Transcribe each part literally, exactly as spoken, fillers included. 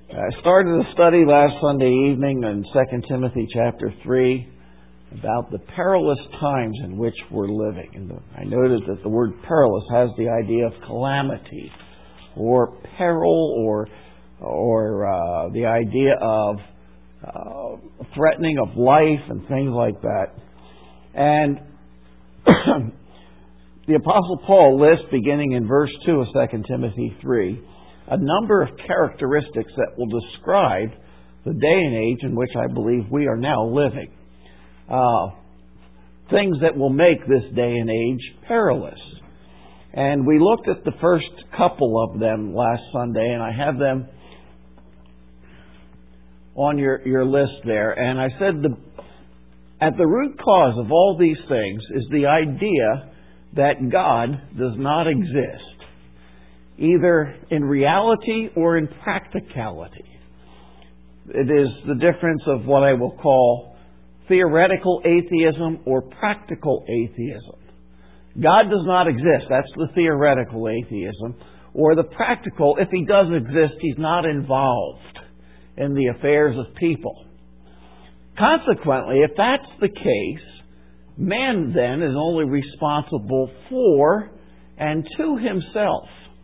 I started a study last Sunday evening in Second Timothy chapter three about the perilous times in which we're living. And I noted that the word perilous has the idea of calamity or peril or or uh, the idea of uh, threatening of life and things like that. And the Apostle Paul lists, beginning in verse two of Second Timothy three, a number of characteristics that will describe the day and age in which I believe we are now living. Uh, things that will make this day and age perilous. And we looked at the first couple of them last Sunday, and I have them on your, your list there. And I said the, at the root cause of all these things is the idea that God does not exist, either in reality or in practicality. It is the difference of what I will call theoretical atheism or practical atheism. God does not exist. That's the theoretical atheism. Or the practical, if He does exist, He's not involved in the affairs of people. Consequently, if that's the case, man then is only responsible for and to himself.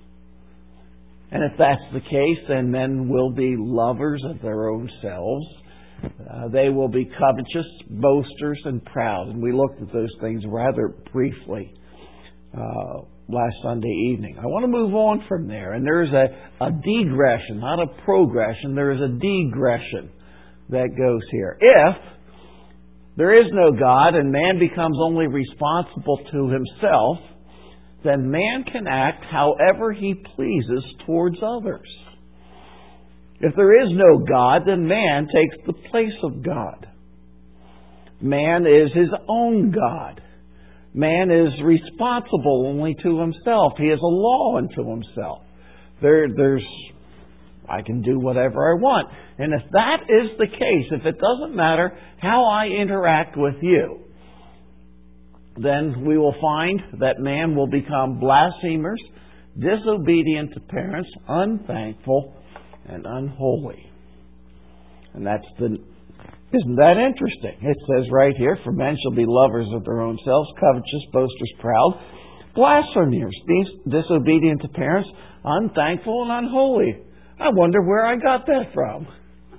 And if that's the case, then men will be lovers of their own selves. Uh, they will be covetous, boasters, and proud. And we looked at those things rather briefly uh, last Sunday evening. I want to move on from there. And there is a, a digression, not a progression. There is a digression that goes here. If there is no God and man becomes only responsible to himself, then man can act however he pleases towards others. If there is no God, then man takes the place of God. Man is his own God. Man is responsible only to himself. He is a law unto himself. There, there's, I can do whatever I want. And if that is the case, if it doesn't matter how I interact with you, then we will find that man will become blasphemers, disobedient to parents, unthankful, and unholy. And that's the... Isn't that interesting? It says right here, for men shall be lovers of their own selves, covetous, boasters, proud, blasphemers, disobedient to parents, unthankful, and unholy. I wonder where I got that from.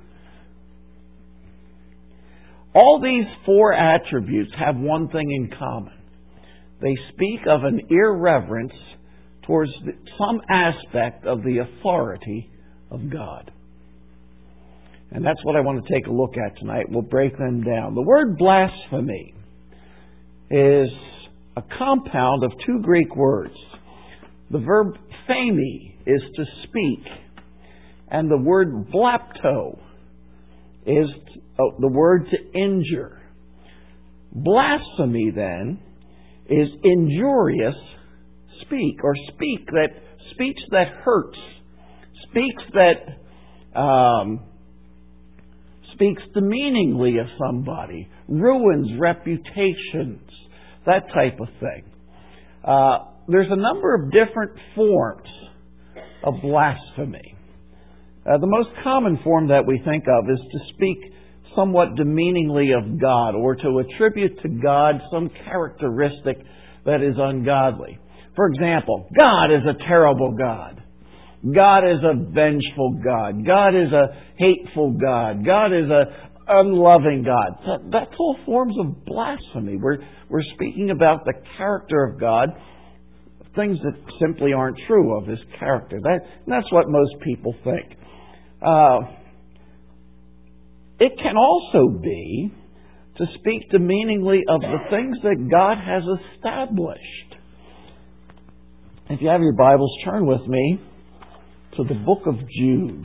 All these four attributes have one thing in common. They speak of an irreverence towards some aspect of the authority of God. And that's what I want to take a look at tonight. We'll break them down. The word blasphemy is a compound of two Greek words. The verb phemi is to speak, and the word blapto is oh, the word to injure. Blasphemy, then, is injurious speak, or speak that speech that hurts, speaks that um, speaks demeaningly of somebody, ruins reputations, that type of thing. Uh, there's a number of different forms of blasphemy. Uh, the most common form that we think of is to speak somewhat demeaningly of God, or to attribute to God some characteristic that is ungodly. For example, God is a terrible God. God is a vengeful God. God is a hateful God. God is a unloving God. That, that's all forms of blasphemy. We're, we're speaking about the character of God, things that simply aren't true of His character. That, that's what most people think. Uh, it can also be to speak demeaningly of the things that God has established. If you have your Bibles, turn with me to the book of Jude.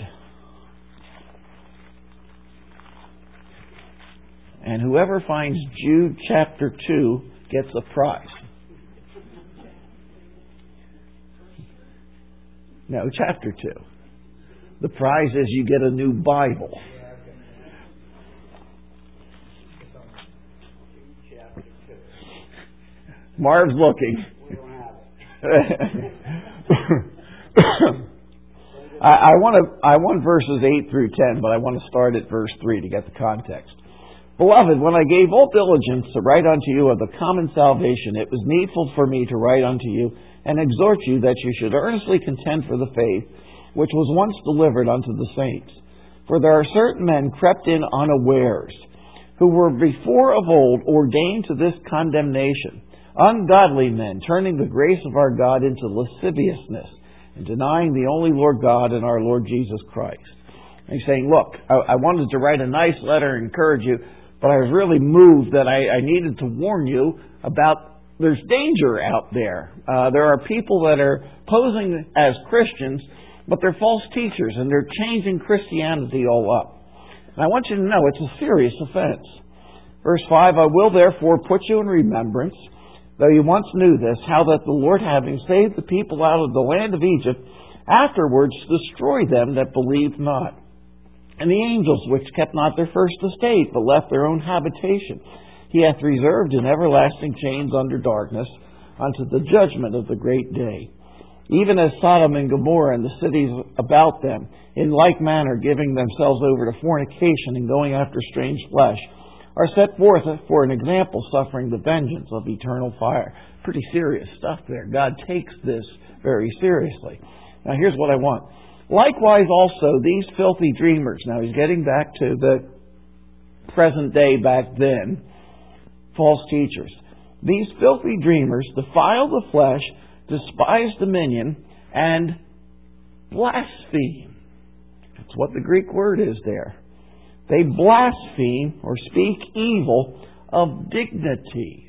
And whoever finds Jude chapter two gets a prize. No, chapter two. The prize is you get a new Bible. Marv's looking. I, I want to. I want verses eight through ten, but I want to start at verse three to get the context. Beloved, when I gave all diligence to write unto you of the common salvation, it was needful for me to write unto you and exhort you that you should earnestly contend for the faith which was once delivered unto the saints. For there are certain men crept in unawares, who were before of old ordained to this condemnation, ungodly men, turning the grace of our God into lasciviousness, and denying the only Lord God and our Lord Jesus Christ. And he's saying, look, I, I wanted to write a nice letter and encourage you, but I was really moved that I, I needed to warn you about there's danger out there. Uh, there are people that are posing as Christians, but they're false teachers, and they're changing Christianity all up. And I want you to know it's a serious offense. Verse five, I will therefore put you in remembrance, though you once knew this, how that the Lord, having saved the people out of the land of Egypt, afterwards destroyed them that believed not. And the angels which kept not their first estate, but left their own habitation, He hath reserved in everlasting chains under darkness, unto the judgment of the great day. Even as Sodom and Gomorrah and the cities about them, in like manner giving themselves over to fornication and going after strange flesh, are set forth for an example, suffering the vengeance of eternal fire. Pretty serious stuff there. God takes this very seriously. Now here's what I want. Likewise also, these filthy dreamers, now he's getting back to the present day back then, false teachers. These filthy dreamers defile the flesh, despise dominion, and blaspheme. That's what the Greek word is there. They blaspheme or speak evil of dignities.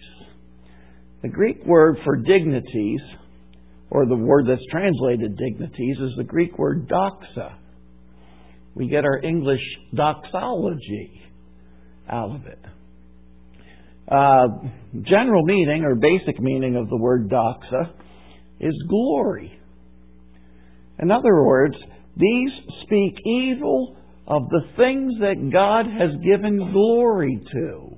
The Greek word for dignities, or the word that's translated dignities, is the Greek word doxa. We get our English doxology out of it. Uh, general meaning or basic meaning of the word doxa is glory. In other words, these speak evil of the things that God has given glory to.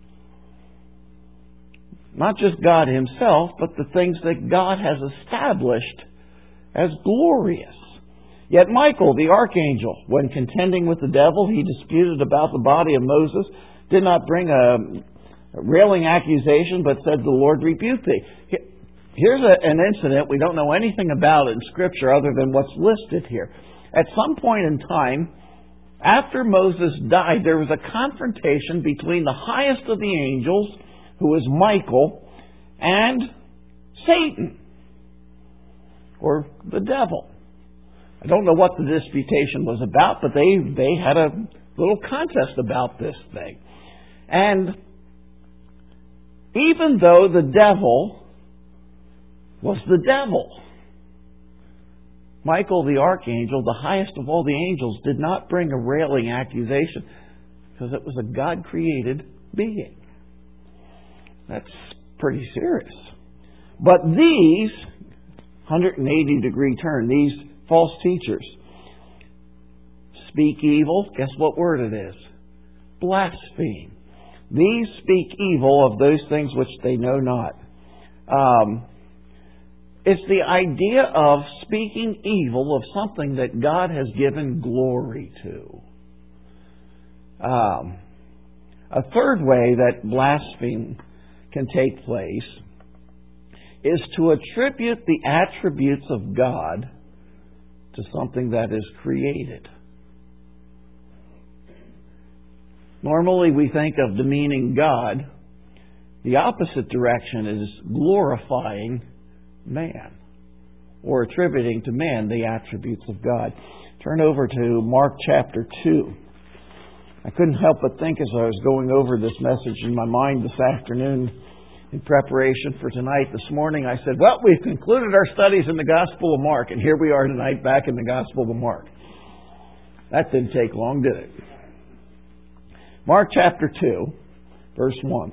Not just God Himself, but the things that God has established as glorious. Yet Michael, the archangel, when contending with the devil, he disputed about the body of Moses, did not bring a railing accusation, but said, the Lord rebuke thee. Here's a, an incident we don't know anything about in Scripture other than what's listed here. At some point in time, after Moses died, there was a confrontation between the highest of the angels, who is Michael, and Satan, or the devil. I don't know what the disputation was about, but they, they had a little contest about this thing. And even though the devil was the devil, Michael the archangel, the highest of all the angels, did not bring a railing accusation because it was a God-created being. That's pretty serious. But these, one hundred eighty degree turn, these false teachers speak evil. Guess what word it is? Blaspheme. These speak evil of those things which they know not. Um, it's the idea of speaking evil of something that God has given glory to. Um, a third way that blaspheme can take place is to attribute the attributes of God to something that is created. Normally we think of demeaning God. The opposite direction is glorifying man, or attributing to man the attributes of God. Turn over to Mark chapter two. I couldn't help but think as I was going over this message in my mind this afternoon in preparation for tonight. This morning I said, well, we've concluded our studies in the Gospel of Mark, and here we are tonight back in the Gospel of Mark. That didn't take long, did it? Mark chapter two, verse one.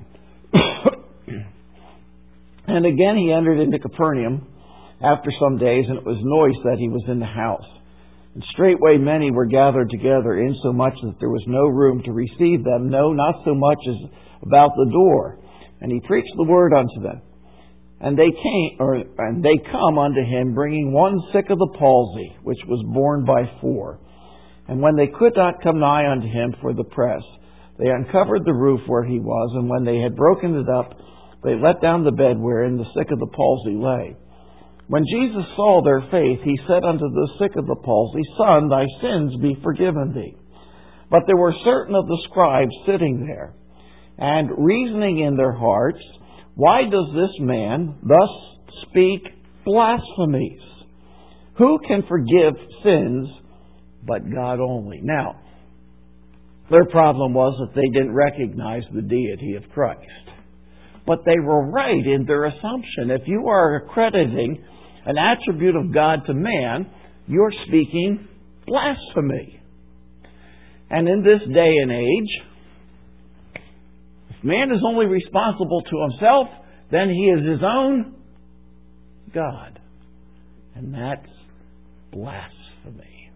And again he entered into Capernaum after some days, and it was noised that he was in the house. And straightway many were gathered together, insomuch that there was no room to receive them, no, not so much as about the door. And he preached the word unto them. And they came, or and they come unto him, bringing one sick of the palsy, which was borne by four. And when they could not come nigh unto him for the press, they uncovered the roof where he was, and when they had broken it up, they let down the bed wherein the sick of the palsy lay. When Jesus saw their faith, he said unto the sick of the palsy, Son, thy sins be forgiven thee. But there were certain of the scribes sitting there, and reasoning in their hearts, Why does this man thus speak blasphemies? Who can forgive sins but God only? Now, their problem was that they didn't recognize the deity of Christ. But they were right in their assumption. If you are accrediting an attribute of God to man, you're speaking blasphemy. And in this day and age, if man is only responsible to himself, then he is his own God. And that's blasphemy.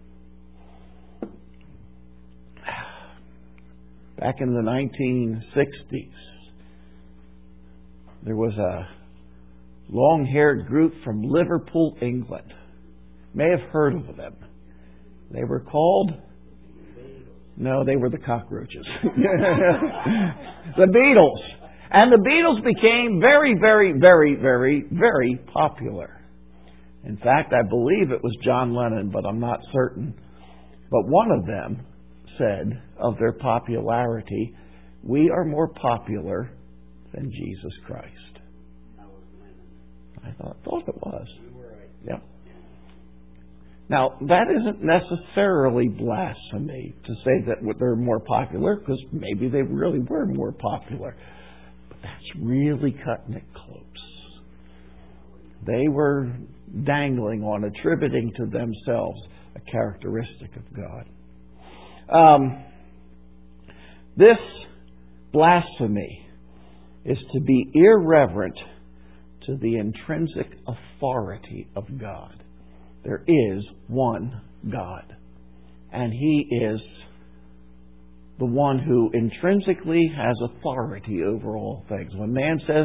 Back in the nineteen sixties, there was a long-haired group from Liverpool, England. You may have heard of them. They were called... No, they were the cockroaches. The Beatles. And the Beatles became very, very, very, very, very popular. In fact, I believe it was John Lennon, but I'm not certain. But one of them said of their popularity, we are more popular than Jesus Christ. I thought, thought it was. Yeah. Now, that isn't necessarily blasphemy to say that they're more popular, because maybe they really were more popular. But that's really cutting it close. They were dangling on, attributing to themselves a characteristic of God. Um, this blasphemy is to be irreverent to the intrinsic authority of God. There is one God, and He is the one who intrinsically has authority over all things. When man says,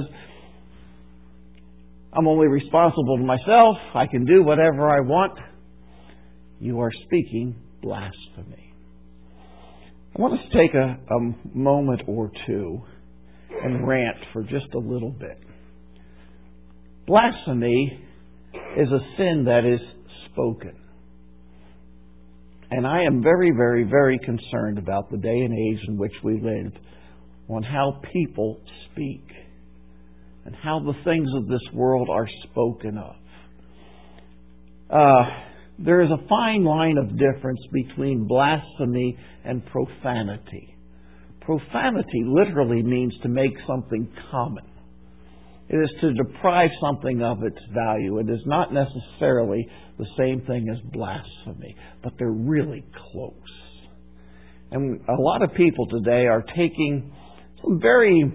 I'm only responsible to myself, I can do whatever I want, you are speaking blasphemy. I want us to take a, a moment or two and rant for just a little bit. Blasphemy is a sin that is spoken. And I am very, very, very concerned about the day and age in which we live, on how people speak and how the things of this world are spoken of. Uh, there is a fine line of difference between blasphemy and profanity. Profanity literally means to make something common. It is to deprive something of its value. It is not necessarily the same thing as blasphemy, but they're really close. And a lot of people today are taking some very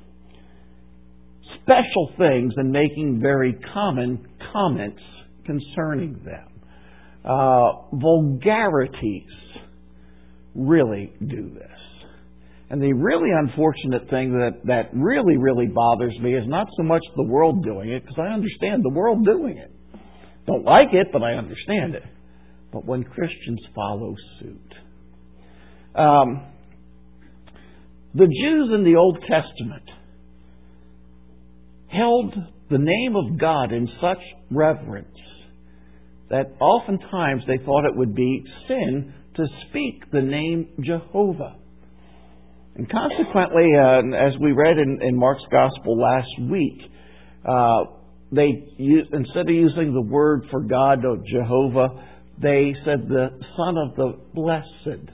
special things and making very common comments concerning them. Uh, vulgarities really do this. And the really unfortunate thing that, that really, really bothers me is not so much the world doing it, because I understand the world doing it. Don't like it, but I understand it. But when Christians follow suit. Um, the Jews in the Old Testament held the name of God in such reverence that oftentimes they thought it would be sin to speak the name Jehovah. And consequently, uh, as we read in, in Mark's Gospel last week, uh, they used, instead of using the word for God, or Jehovah, they said the Son of the Blessed.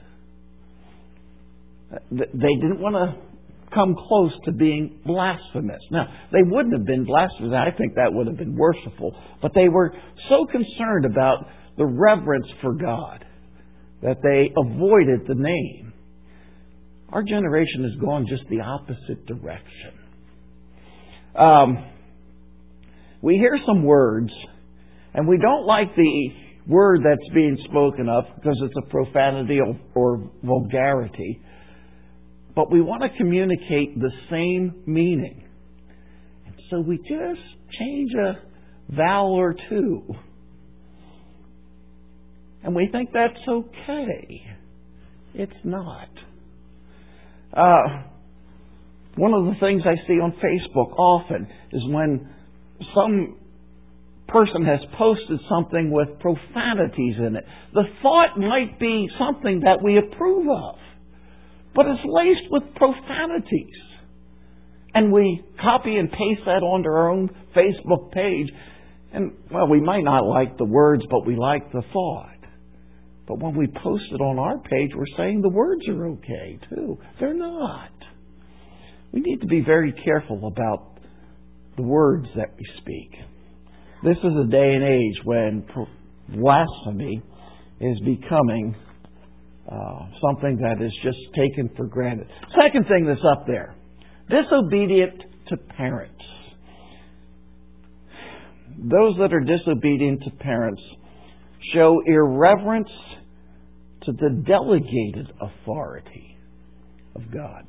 They didn't want to come close to being blasphemous. Now, they wouldn't have been blasphemous. I think that would have been worshipful. But they were so concerned about the reverence for God that they avoided the name. Our generation has gone just the opposite direction. Um, we hear some words, and we don't like the word that's being spoken of because it's a profanity or, or vulgarity, but we want to communicate the same meaning. And so we just change a vowel or two. And we think that's okay. It's not. Uh, one of the things I see on Facebook often is when some person has posted something with profanities in it. The thought might be something that we approve of, but it's laced with profanities. And we copy and paste that onto our own Facebook page. And, well, we might not like the words, but we like the thought. But when we post it on our page, we're saying the words are okay, too. They're not. We need to be very careful about the words that we speak. This is a day and age when blasphemy is becoming uh, something that is just taken for granted. Second thing that's up there, disobedient to parents. Those that are disobedient to parents show irreverence to the delegated authority of God.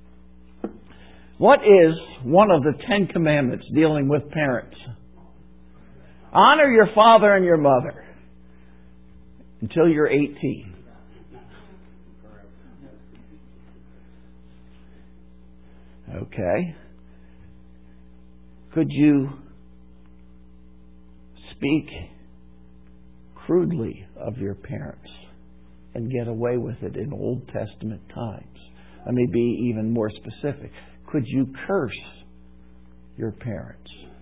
What is one of the Ten Commandments dealing with parents? Honor your father and your mother until you're eighteen. Okay. Could you speak crudely of your parents and get away with it in Old Testament times? Let me be even more specific. Could you curse your parents?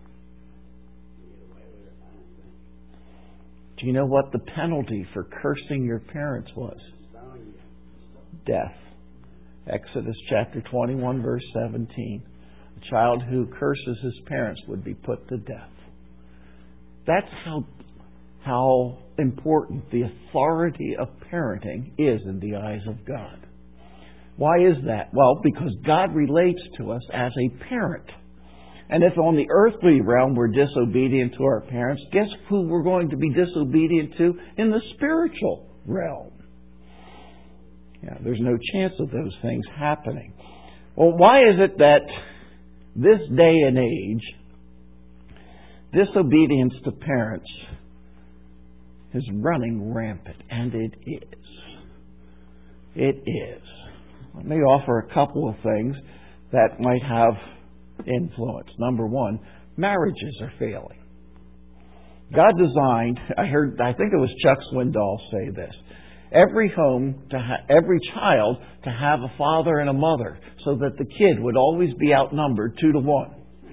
Do you know what the penalty for cursing your parents was? Death. Exodus chapter twenty-one, verse seventeen. A child who curses his parents would be put to death. That's how, how important the authority of parenting is in the eyes of God. Why is that? Well, because God relates to us as a parent. And if on the earthly realm we're disobedient to our parents, guess who we're going to be disobedient to in the spiritual realm? Yeah, there's no chance of those things happening. Well, why is it that this day and age, disobedience to parents is running rampant? And it is. It is. Let me offer a couple of things that might have influence. Number one, marriages are failing. God designed, I heard, I think it was Chuck Swindoll say this, every home, to ha- every child to have a father and a mother so that the kid would always be outnumbered two to one.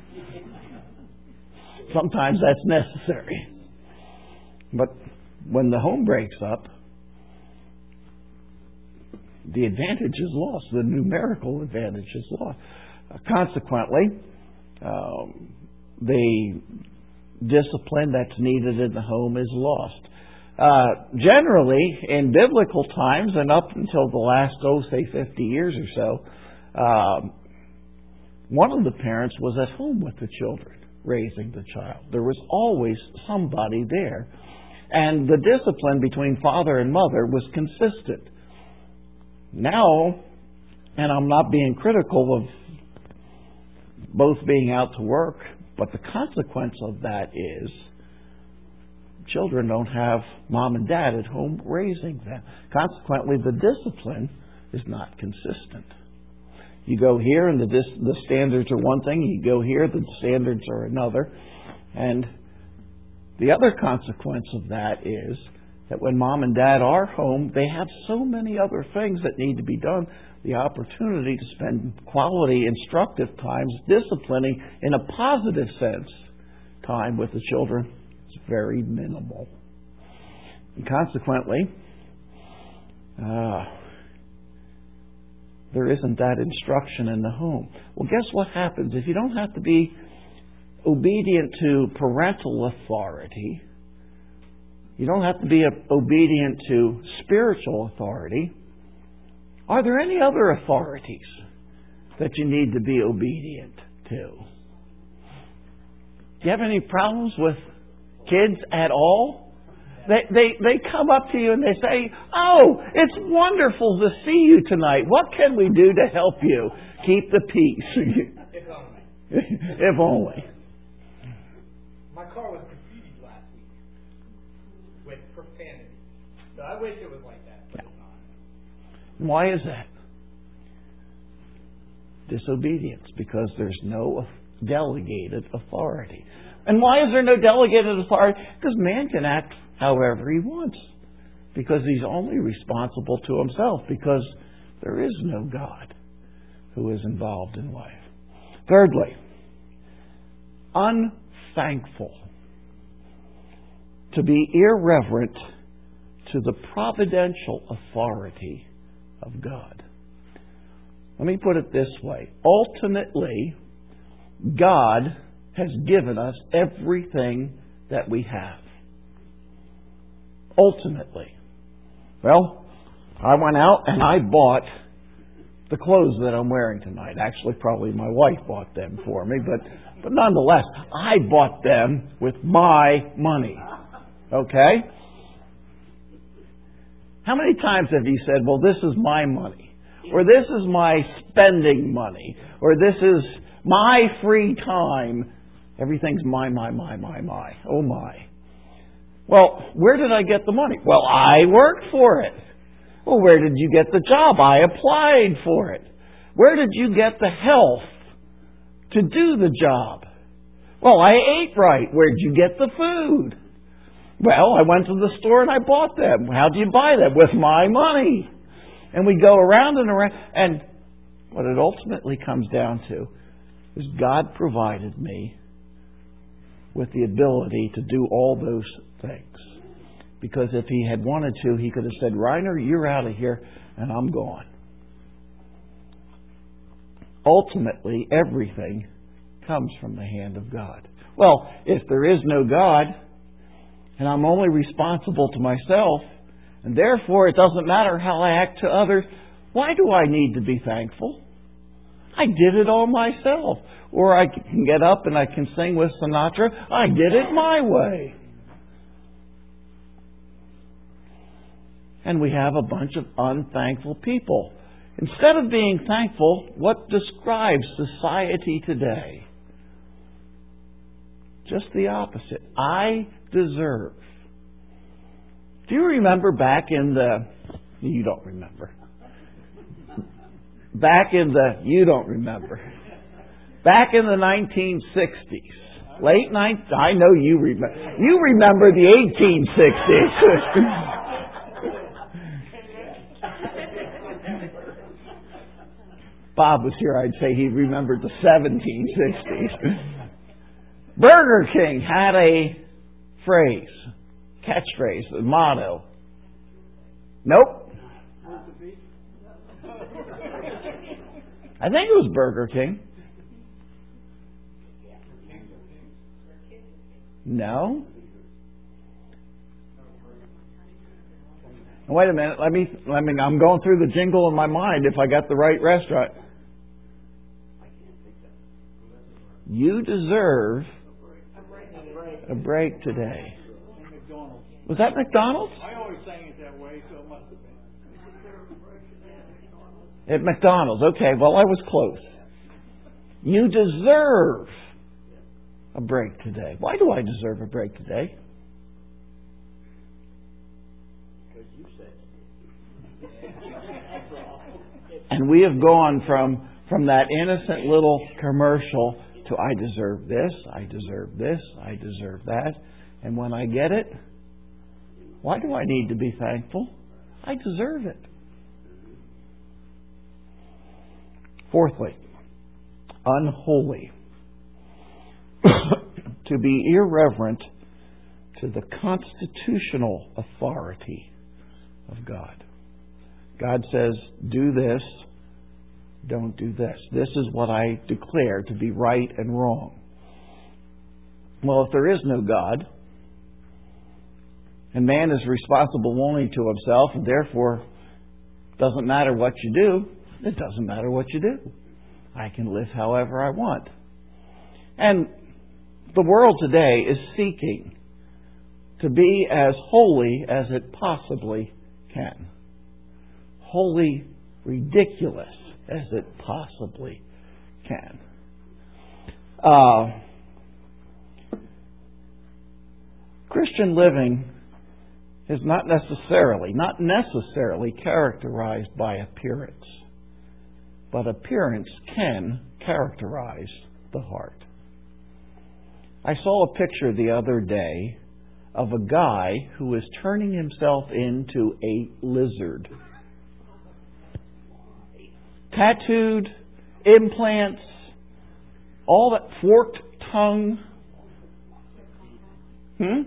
Sometimes that's necessary. But when the home breaks up, the advantage is lost. The numerical advantage is lost. Uh, consequently, um, the discipline that's needed in the home is lost. Uh, generally, in biblical times, and up until the last, oh, say, fifty years or so, um, one of the parents was at home with the children, raising the child. There was always somebody there. And the discipline between father and mother was consistent. Now, and I'm not being critical of both being out to work, but the consequence of that is children don't have mom and dad at home raising them. Consequently, the discipline is not consistent. You go here and the dis- the standards are one thing. You go here, the standards are another. And the other consequence of that is that when mom and dad are home, they have so many other things that need to be done. The opportunity to spend quality, instructive times, disciplining in a positive sense, time with the children is very minimal. And consequently, uh, there isn't that instruction in the home. Well, guess what happens? If you don't have to be obedient to parental authority, you don't have to be obedient to spiritual authority. Are there any other authorities that you need to be obedient to? Do you have any problems with kids at all? They, they, they come up to you and they say, "Oh, it's wonderful to see you tonight. What can we do to help you keep the peace?" If only. car was graffitied last week with profanity. So I wish it was like that, but it's not. Why is that? Disobedience, because there's no delegated authority. And why is there no delegated authority? Because man can act however he wants. Because he's only responsible to himself. Because there is no God who is involved in life. Thirdly, unthankful. To be irreverent to the providential authority of God. Let me put it this way. Ultimately, God has given us everything that we have. Ultimately. Well, I went out and I bought the clothes that I'm wearing tonight. Actually, probably my wife bought them for me, but, but nonetheless, I bought them with my money. Okay? How many times have you said, well, this is my money? Or this is my spending money? Or this is my free time? Everything's my, my, my, my, my. Oh, my. Well, where did I get the money? Well, I worked for it. Well, where did you get the job? I applied for it. Where did you get the health to do the job? Well, I ate right. Where did you get the food? Well, I went to the store and I bought them. How do you buy them? With my money. And we go around and around. And what it ultimately comes down to is God provided me with the ability to do all those things. Because if He had wanted to, He could have said, Reiner, you're out of here and I'm gone. Ultimately, everything comes from the hand of God. Well, if there is no God, and I'm only responsible to myself, and therefore it doesn't matter how I act to others, why do I need to be thankful? I did it all myself. Or I can get up and I can sing with Sinatra. I did it my way. And we have a bunch of unthankful people. Instead of being thankful, what describes society today? Just the opposite. I deserve. Do you remember back in the... You don't remember. Back in the... You don't remember. Back in the nineteen sixties. Late nineteen... I know you remember. You remember the eighteen sixties. Bob was here, I'd say he remembered the seventeen sixties. Burger King had a phrase, catchphrase, a motto. Nope. I think it was Burger King. No. Wait a minute. Let me. Let me. I'm going through the jingle in my mind. If I got the right restaurant. You deserve a break today. Was that McDonald's? I always sang it that way, so it must have been. At McDonald's. Okay, well, I was close. You deserve a break today. Why do I deserve a break today? Because you said it. And we have gone from, from that innocent little commercial to I deserve this, I deserve this, I deserve that. And when I get it, why do I need to be thankful? I deserve it. Fourthly, unholy. To be irreverent to the constitutional authority of God. God says, do this, don't do this. This is what I declare to be right and wrong. Well, if there is no God, and man is responsible only to himself, and therefore it doesn't matter what you do, it doesn't matter what you do. I can live however I want. And the world today is seeking to be as holy as it possibly can. Wholly ridiculous as it possibly can. Uh, Christian living is not necessarily, not necessarily characterized by appearance. But appearance can characterize the heart. I saw a picture the other day of a guy who is turning himself into a lizard. Tattooed, implants, all that, forked tongue. Hmm?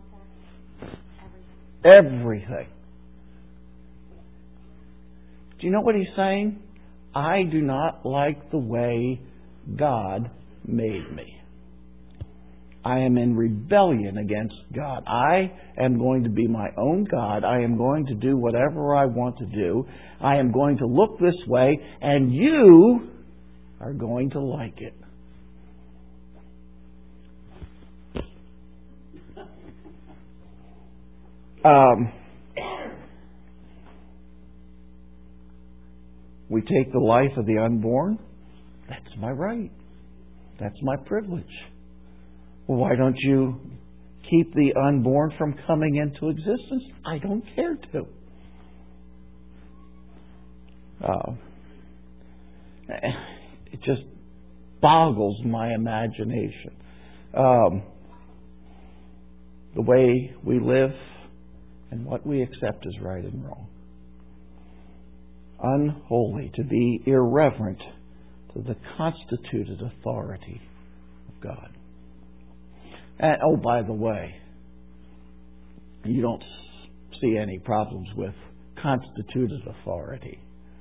Everything. Do you know what he's saying? I do not like the way God made me. I am in rebellion against God. I am going to be my own God. I am going to do whatever I want to do. I am going to look this way, and you are going to like it. Um, we take the life of the unborn. That's my right. That's my privilege. Well, why don't you keep the unborn from coming into existence? I don't care to. Uh, it just boggles my imagination. Um, the way we live and what we accept as right and wrong. Unholy, to be irreverent to the constituted authority of God. And, oh, by the way, you don't see any problems with constituted authority.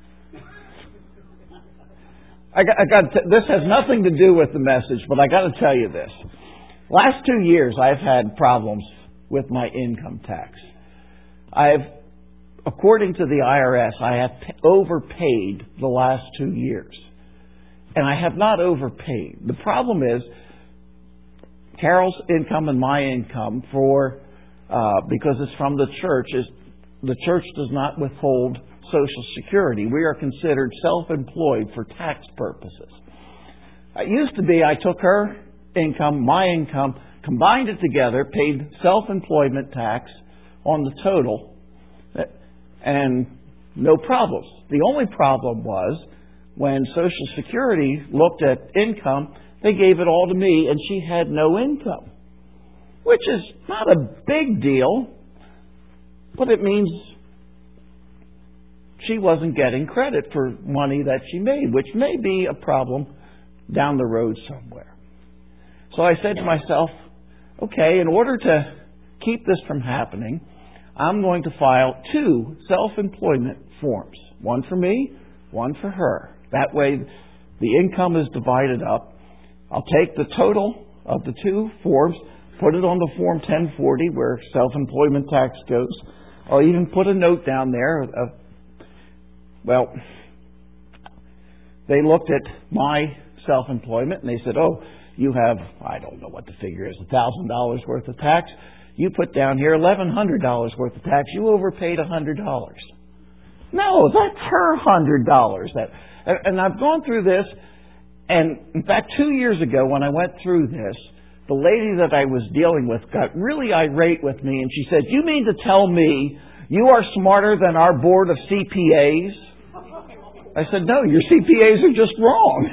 I got, I got to, this has nothing to do with the message, but I got to tell you this. Last two years, I've had problems with my income tax. I've, according to the I R S, I have overpaid the last two years. And I have not overpaid. The problem is, Carol's income and my income, for uh, because it's from the church, is the church does not withhold Social Security. We are considered self-employed for tax purposes. It used to be I took her income, my income, combined it together, paid self-employment tax on the total, and no problems. The only problem was when Social Security looked at income, they gave it all to me, and she had no income, which is not a big deal, but it means she wasn't getting credit for money that she made, which may be a problem down the road somewhere. So I said to myself, okay, in order to keep this from happening, I'm going to file two self-employment forms, one for me, one for her. That way the income is divided up. I'll take the total of the two forms, put it on the Form ten forty where self-employment tax goes. I'll even put a note down there of, well, they looked at my self-employment and they said, oh, you have, I don't know what the figure is, one thousand dollars worth of tax. You put down here eleven hundred dollars worth of tax. You overpaid one hundred dollars. No, that's her one hundred dollars. That, and I've gone through this. And in fact, two years ago when I went through this, the lady that I was dealing with got really irate with me, and she said, you mean to tell me you are smarter than our board of C P As? I said, no, your C P As are just wrong.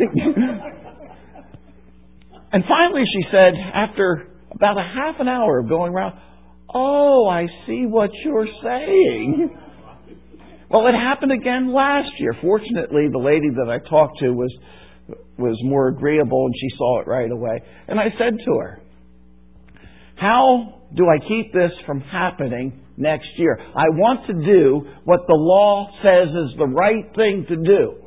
And finally she said, after about a half an hour of going around, oh, I see what you're saying. Well, it happened again last year. Fortunately, the lady that I talked to was was more agreeable and she saw it right away. And I said to her, how do I keep this from happening next year? I want to do what the law says is the right thing to do.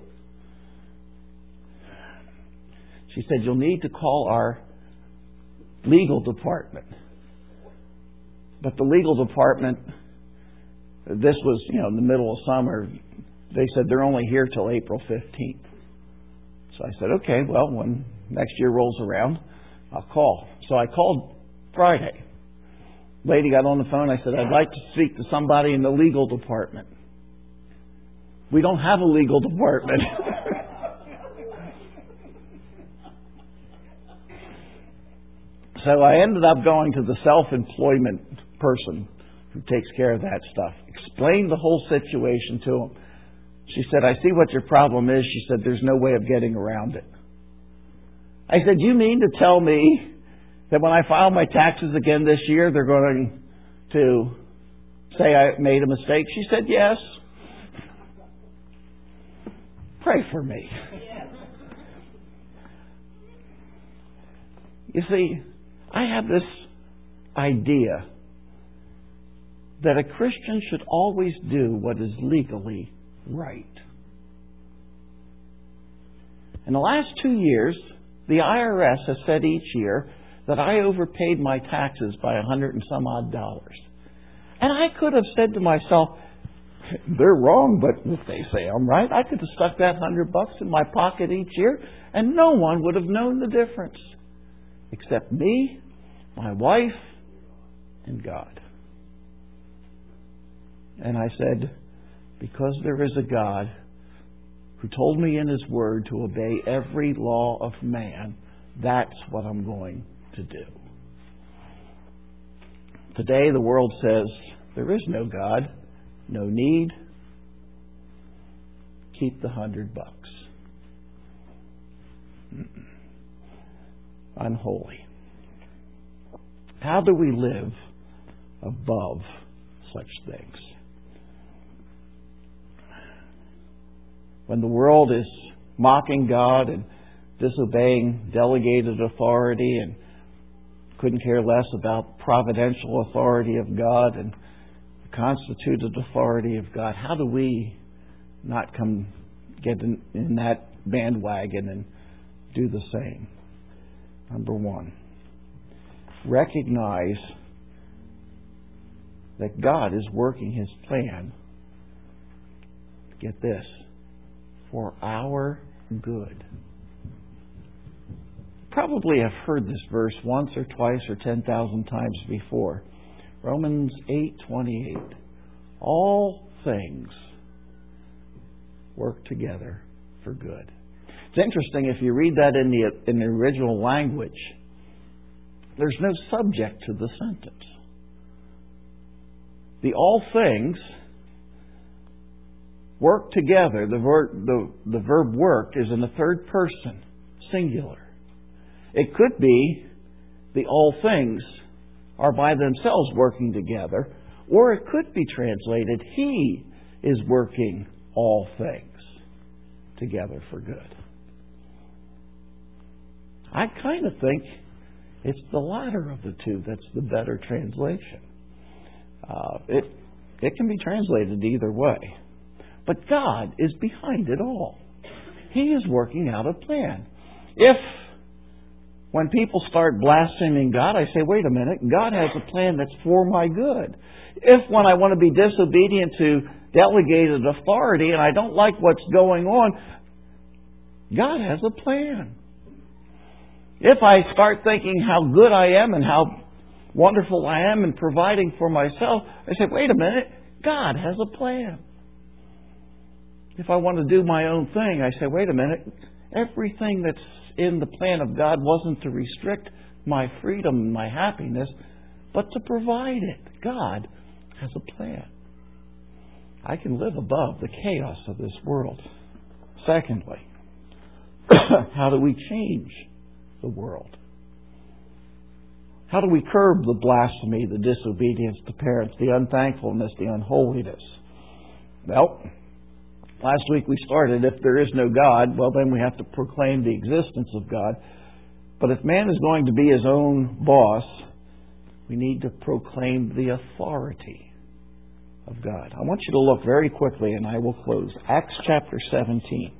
She said, you'll need to call our legal department. But the legal department, this was, you know, in the middle of summer, they said they're only here till April fifteenth. So I said, okay, well, when next year rolls around, I'll call. So I called Friday. Lady got on the phone. I said, I'd like to speak to somebody in the legal department. We don't have a legal department. So So I ended up going to the self-employment person who takes care of that stuff. Explained the whole situation to him. She said, I see what your problem is. She said, there's no way of getting around it. I said, you mean to tell me that when I file my taxes again this year, they're going to say I made a mistake? She said, yes. Pray for me. You see, I have this idea that a Christian should always do what is legally right. In the last two years, the I R S has said each year that I overpaid my taxes by a hundred and some odd dollars. And I could have said to myself, they're wrong, but if they say I'm right, I could have stuck that hundred bucks in my pocket each year and no one would have known the difference. Except me, my wife, and God. And I said, because there is a God who told me in His Word to obey every law of man, that's what I'm going to do. Today the world says, there is no God, no need. Keep the hundred bucks. Mm-mm. Unholy. How do we live above such things? When the world is mocking God and disobeying delegated authority and couldn't care less about providential authority of God and constituted authority of God, how do we not come get in, in that bandwagon and do the same? Number one, recognize that God is working His plan. Get this, for our good. Probably have heard this verse once or twice or ten thousand times before. Romans eight twenty-eight. All things work together for good. It's interesting, if you read that in the in the original language, there's no subject to the sentence. The all things work together. The verb, the, the verb work is in the third person, singular. It could be the all things are by themselves working together, or it could be translated, He is working all things together for good. I kind of think it's the latter of the two that's the better translation. Uh, it it can be translated either way. But God is behind it all. He is working out a plan. If, when people start blaspheming God, I say, wait a minute, God has a plan that's for my good. If, when I want to be disobedient to delegated authority and I don't like what's going on, God has a plan. If I start thinking how good I am and how wonderful I am in providing for myself, I say, wait a minute, God has a plan. If I want to do my own thing, I say, wait a minute, everything that's in the plan of God wasn't to restrict my freedom and my happiness, but to provide it. God has a plan. I can live above the chaos of this world. Secondly, how do we change the world? How do we curb the blasphemy, the disobedience to parents, the unthankfulness, the unholiness? Well, last week we started, if there is no God, well then we have to proclaim the existence of God. But if man is going to be his own boss, we need to proclaim the authority of God. I want you to look very quickly, and I will close. Acts chapter seventeen.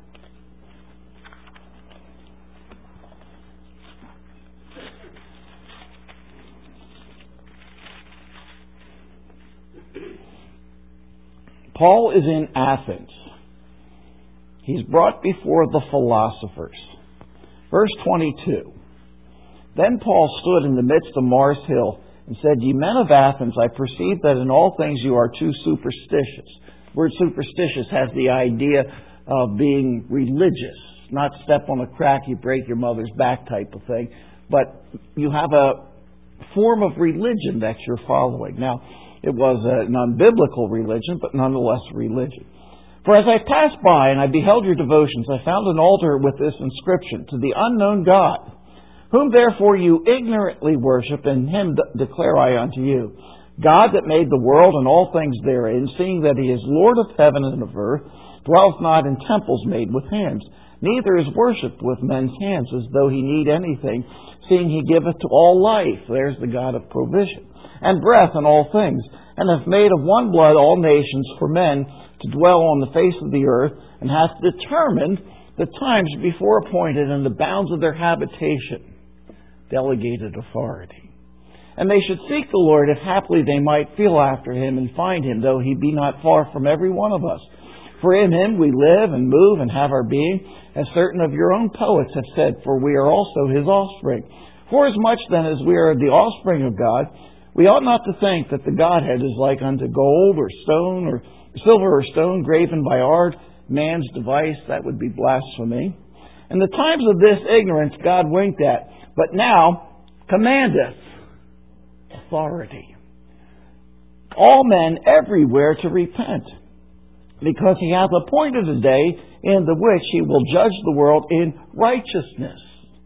Paul is in Athens. He's brought before the philosophers. Verse twenty-two. Then Paul stood in the midst of Mars Hill and said, Ye men of Athens, I perceive that in all things you are too superstitious. The word superstitious has the idea of being religious. Not step on a crack, you break your mother's back type of thing. But you have a form of religion that you're following. Now, it was an unbiblical religion, but nonetheless religion. For as I passed by and I beheld your devotions, I found an altar with this inscription, to the unknown God, whom therefore you ignorantly worship, and him declare I unto you. God that made the world and all things therein, seeing that he is Lord of heaven and of earth, dwelleth not in temples made with hands, neither is worshipped with men's hands, as though he need anything, seeing he giveth to all life. There's the God of provision, and breath and all things, and hath made of one blood all nations for men to dwell on the face of the earth, and hath determined the times before appointed and the bounds of their habitation. Delegated authority. And they should seek the Lord, if haply they might feel after him and find him, though he be not far from every one of us. For in him we live and move and have our being, as certain of your own poets have said, for we are also his offspring. Forasmuch then as we are the offspring of God, we ought not to think that the Godhead is like unto gold or stone or silver or stone graven by art, man's device. That would be blasphemy. In the times of this ignorance God winked at, but now commandeth authority all men everywhere to repent, because he hath appointed a day in the which he will judge the world in righteousness.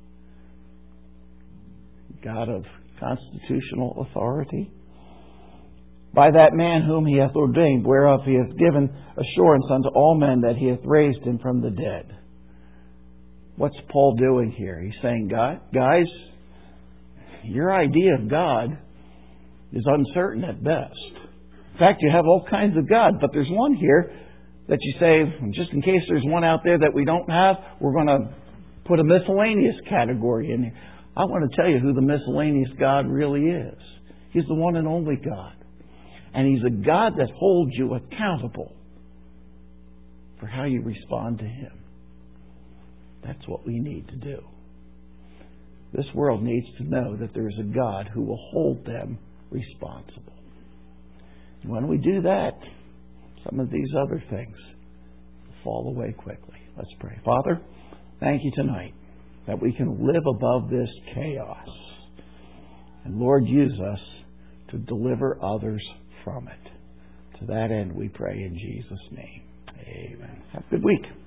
God of constitutional authority. By that man whom he hath ordained, whereof he hath given assurance unto all men that he hath raised him from the dead. What's Paul doing here? He's saying, God, guys, your idea of God is uncertain at best. In fact, you have all kinds of God, but there's one here that you say, just in case there's one out there that we don't have, we're going to put a miscellaneous category in here. I want to tell you who the miscellaneous God really is. He's the one and only God. And He's a God that holds you accountable for how you respond to Him. That's what we need to do. This world needs to know that there is a God who will hold them responsible. And when we do that, some of these other things fall away quickly. Let's pray. Father, thank you tonight that we can live above this chaos. And Lord, use us to deliver others from it. To that end we pray in Jesus' name. Amen. Have a good week.